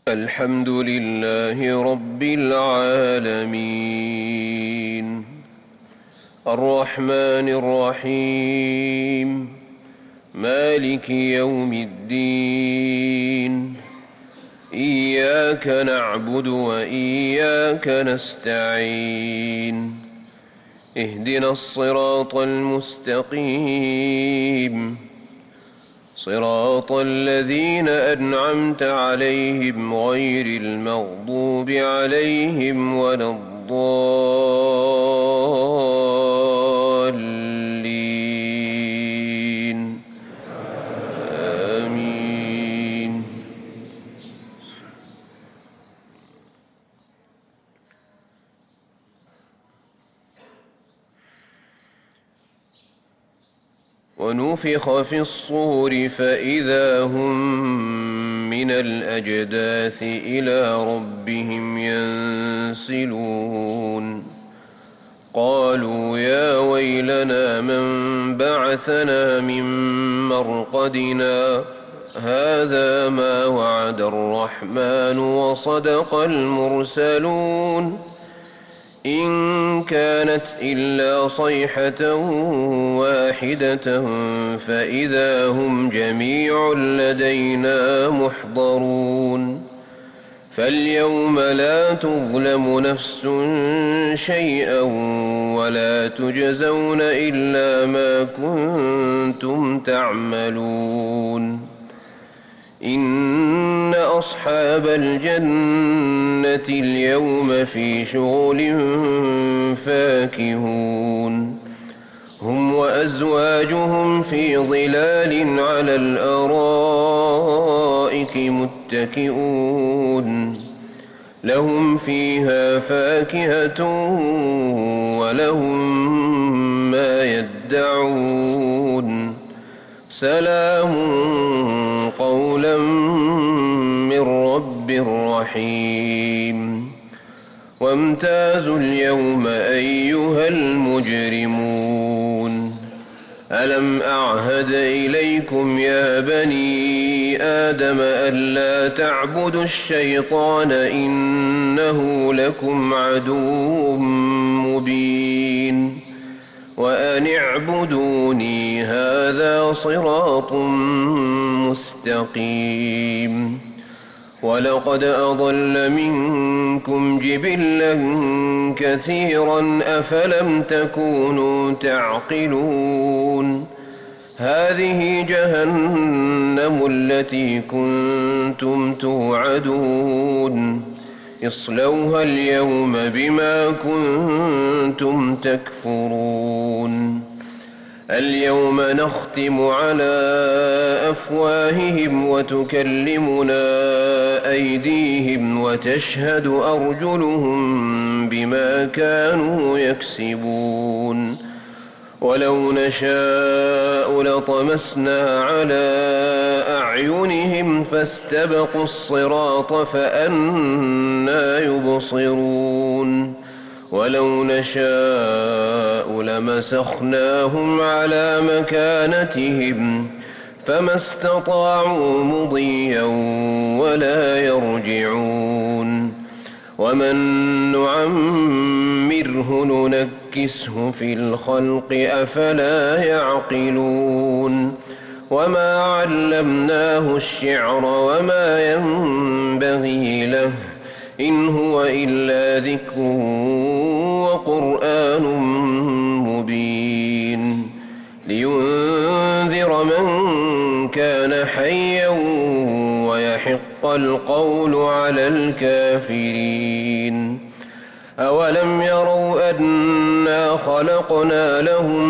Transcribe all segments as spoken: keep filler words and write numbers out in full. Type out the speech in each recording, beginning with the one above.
الحمد لله رب العالمين الرحمن الرحيم مالك يوم الدين إياك نعبد وإياك نستعين اهدنا الصراط المستقيم صراط الذين أنعمت عليهم غير المغضوب عليهم ولا الضالين آمين. ونفخ في الصور فإذا هم من الأجداث إلى ربهم ينسلون قالوا يا ويلنا من بعثنا من مرقدنا هذا ما وعد الرحمن وصدق المرسلون إن كانت إلا صيحة واحدة فإذا هم جميع لدينا محضرون فاليوم لا تظلم نفس شيئا ولا تجزون إلا ما كنتم تعملون إن أصحاب الجنة اليوم في شغل فاكهون هم وأزواجهم في ظلال على الأرائك متكئون لهم فيها فاكهة ولهم ما يدعون سلام قولا من رب رحيم وامتازوا اليوم أيها المجرمون ألم أعهد إليكم يا بني آدم ألا تعبدوا الشيطان إنه لكم عدو مبين وأن اعبدوني هذا صراط مستقيم ولقد أضل منكم جبلا كثيرا أفلم تكونوا تعقلون هذه جهنم التي كنتم توعدون اصلوها اليوم بما كنتم تكفرون اليوم نختم على أفواههم وتكلمنا أيديهم وتشهد أرجلهم بما كانوا يكسبون ولو نشاء لطمسنا على أعينهم فاستبقوا الصراط فأنى يبصرون ولو نشاء لمسخناهم على مكانتهم فما استطاعوا مضيا ولا يرجعون ومن نعمره ننكسه في الخلق أفلا يعقلون وما علمناه الشعر وما ينبغي له إن هو إلا ذكر وقرآن مبين لينذر من كان حيا ويحق القول على الكافرين أولم يروا أنا خلقنا لهم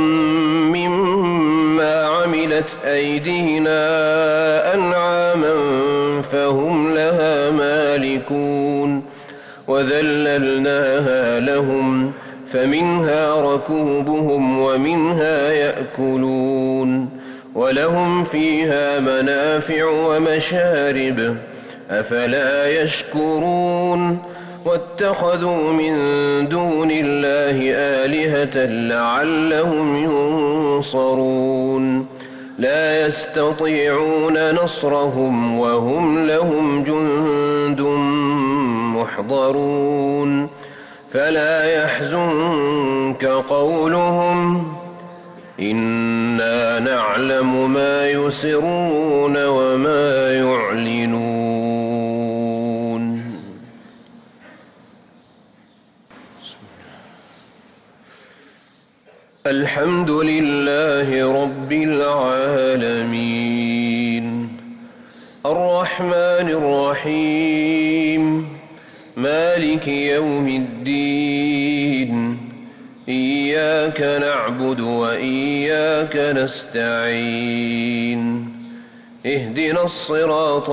مما عملت أيدينا أنعاما فهم لها مالكون وذللناها لهم فمنها ركوبهم ومنها يأكلون ولهم فيها منافع ومشارب أفلا يشكرون واتخذوا من دون الله آلهة لعلهم ينصرون لا يستطيعون نصرهم وهم لهم جند محضرون فلا يحزنك قولهم إنا نعلم ما يسرون وما يعلنون. الحمد لله رب العالمين الرحمن الرحيم مالك يوم الدين إياك نعبد وإياك نستعين اهدنا الصراط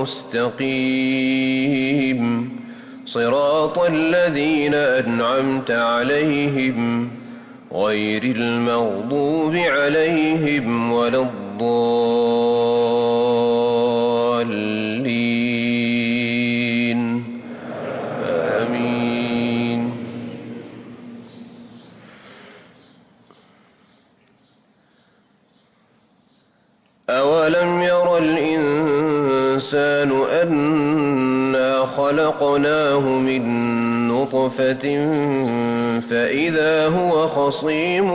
المستقيم صراط الذين أنعمت عليهم غير المغضوب عليهم ولا الضالين آمين. أولم ير الإنسان أنا خلقناه من نطفة فإذا هو خصيم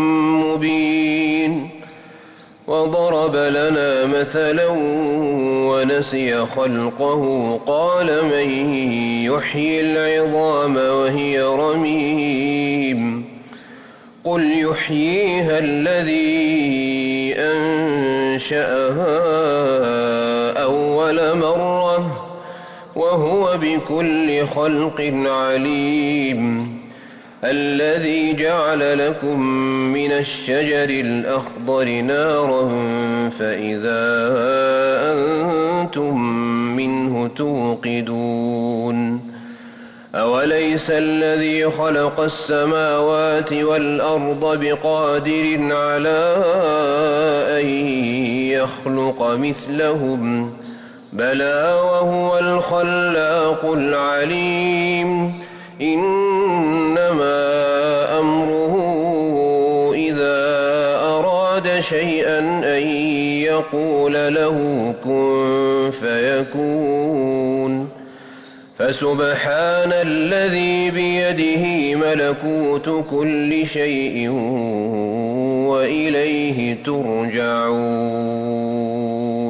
مبين وضرب لنا مثلا ونسي خلقه قال من يحيي العظام وهي رميم قل يحييها الذي أنشأها أول مرة وهو بكل خلق عليم الذي جعل لكم من الشجر الأخضر نارا فإذا أنتم منه توقدون أوليس الذي خلق السماوات والأرض بقادر على أن يخلق مثلهم بلى وهو الخلاق العليم إنما أمره إذا أراد شيئا أن يقول له كن فيكون فسبحان الذي بيده ملكوت كل شيء وإليه ترجعون.